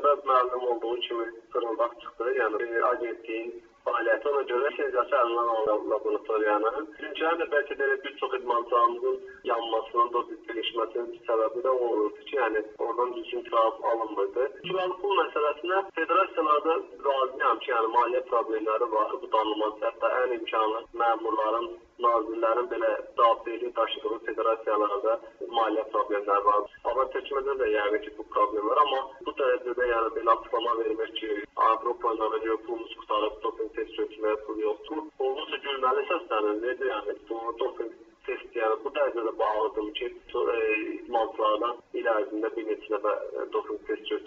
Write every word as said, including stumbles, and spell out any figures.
mediada məlum olduğu kimi fırıldaq çıxdı. Yəni agentliyin fəaliyyəti, ona görə lisenziyası əlindən alındı laboratoriyanın. Çünki də bəlkə də bir çox idmançılarımızın yanmasının, doping gelişməsinin səbəbi də o olurdu ki, yəni oradan düzgün cavab alınmırdı. Kiralı pul məsələsinə federasiyalarda razıyam ki, yəni maliyyə problemləri var, bu danılmaz. Hətta ən imkanlı məmurların, nazirlərin belə cavabdehliyi daşıdığı federasiyalarda maliyyə problemləri var. Amma seçmədə də yəni ki, bu problem var, amma bu dərəcədə yəni belə açıqlama vermək ki, Avropa ilə görə pulumuz qutarıb, doping test çökməyə pul yoxdur. Olduqca gülməli səslənildi, yəni bu doping test yəni bu dərəcədə bağlıdır ki, idmançılardan il ərzində bir neçə dəfə doping test